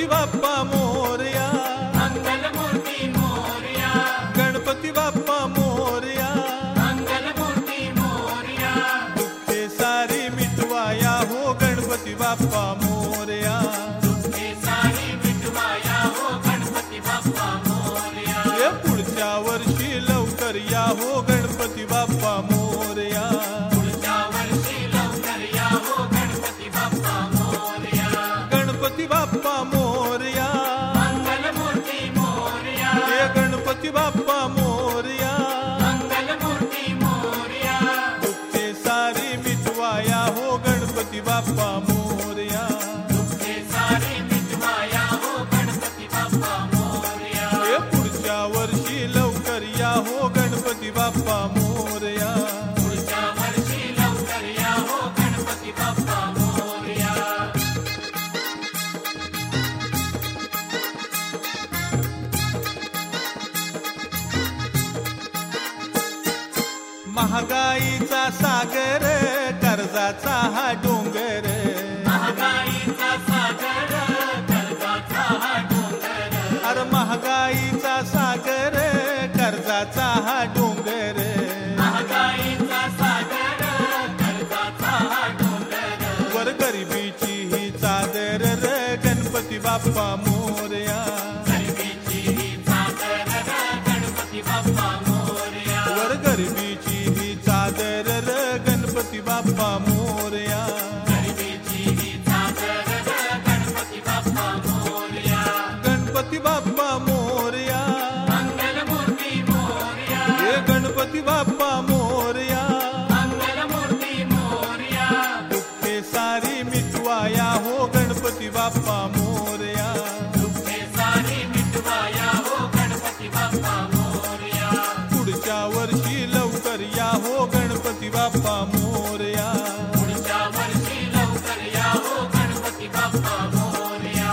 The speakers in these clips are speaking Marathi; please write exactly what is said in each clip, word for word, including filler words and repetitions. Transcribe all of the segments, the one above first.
गणपती बाप्पा मोरया, मंगलमूर्ती मोरया, गणपती बाप्पा मोरया, मंगलमूर्ती मोरया, दुःखे सारी मिटवाया हो गणपती बाप्पा मोरया, दुःखे सारी मिटवाया हो गणपती बाप्पा मोरया, हे पुढच्या वर्षी लवकर या हो गणपती बाप्पा मोरया, पुढच्या वर्षी लवकर या हो गणपती बाप्पा मोरया, गणपती बाप्पा मोरया, मंगलमूर्ती मोरया, हे गणपती बाप्पा मोरया, मंगलमूर्ती मोरया, दुःखे सारी मिटवाया हो गणपती बाप्पा मोरया, दुःखे सारी मिटवाया हो गणपती बाप्पा मोरया, हे पुढच्या वर्षी लवकर या हो गणपती बाप्पा मोरया, पुढच्या वर्षी लवकर या हो गणपती बाप्पा मोरया. महागाईचा सागर कर्जाचा हा डोंगर, महागाईचा सागर कर्जाचा हा डोंगर, अरे महागाईचा सागर कर्जाचा हा डोंगर, महागाईचा सागर कर्जाचा हा डोंगर, वर गरिबीची ही चादर र गणपती बाप्पा मोरया, गरिबीची ही चादर र गणपती बाप्पा मोरया, वर गरिबीची ही चादर र गणपती बाप्पा मोरया, गरिबीची ही चादर र गणपती बाप्पा मोरया, गणपती बाप्पा मोरया, मंगलमूर्ती मोरया, हे गणपती बाप्पा मोरया, मंगलमूर्ती मोरया, दुःखे सारी मिटवाया हो गणपती बाप्पा मोरया, दुःखे सारी मिटवाया हो गणपती बाप्पा मोरया, पुढच्या वर्षी लवकर या हो गणपती बाप्पा मोरया, पुढच्या वर्षी लवकर या हो गणपती बाप्पा मोरया.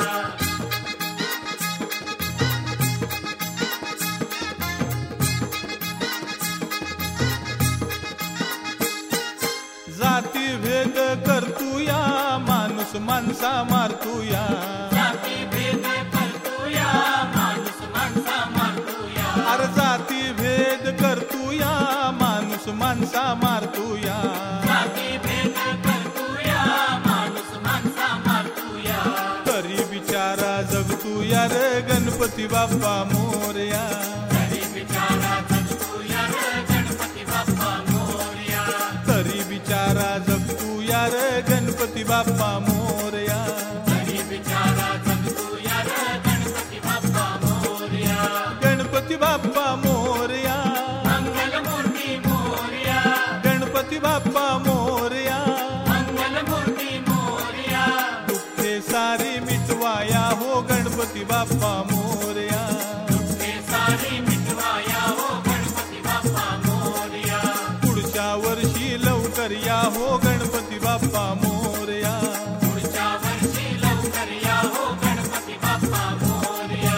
जाती भेद करतूया माणूस माणसा मारतूया, जाती भेद करतूया माणूस माणसा मारतूया, अरे जाती भेद करतूया माणूस माणसा मारतूया, जाती भेद करतूया माणूस माणसा मारतूया, तरी बिचारा जगतूया रे गणपती बाप्पा मोरया, तरी बिचारा जगतूया रे गणपती बाप्पा मोरया, तरी बिचारा जगतूया रे गणपती बाप्पा मोरया, तरी बिचारा जगतूया रे गणपती बाप्पा मोरया, गणपती बाप्पा मोरया, मंगलमूर्ती मोरया, गणपती बाप्पा मोरया, मंगलमूर्ती मोरया, दुःखे सारी मिटवाया हो गणपती बाप्पा मोरया, दुःखे सारी मिटवाया हो गणपती बाप्पा मोरया, पुढच्या वर्षी लवकर या हो गणपती बाप्पा मोरया, पुढच्या वर्षी लवकर या हो गणपती बाप्पा मोरया.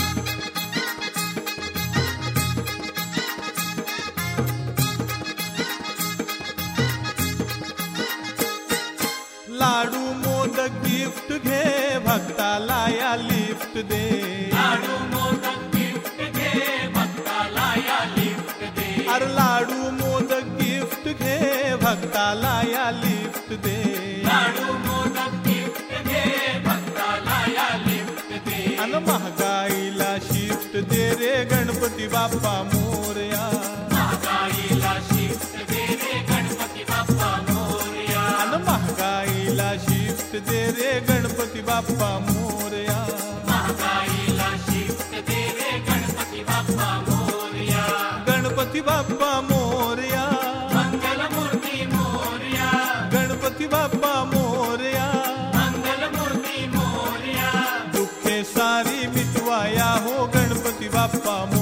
लाडू मोदक गिफ्ट घे भक्ताला या लिफ्ट दे, लाडू मोदक गिफ्ट घे भक्ताला या लिफ्ट दे, अरे लाडू मोदक गिफ्ट घे भक्ताला या लिफ्ट दे, लाडू मोदक गिफ्ट घे भक्ताला या लिफ्ट दे, अन महागाईला शिफ्ट दे रे गणपती बाप्पा मोरया, महागाईला शिफ्ट दे रे गणपती बाप्पा मोरया, अन महागाईला शिफ्ट दे रे गणपती बाप्पा मोरया, महागाईला शिफ्ट दे रे गणपती बाप्पा मोरया, गणपती बाप्पा मोरया, मंगलमूर्ती मोरया, गणपती बाप्पा मोरया, मंगलमूर्ती मोरया, दुःखे सारी मिटवाया हो गणपती बाप्पा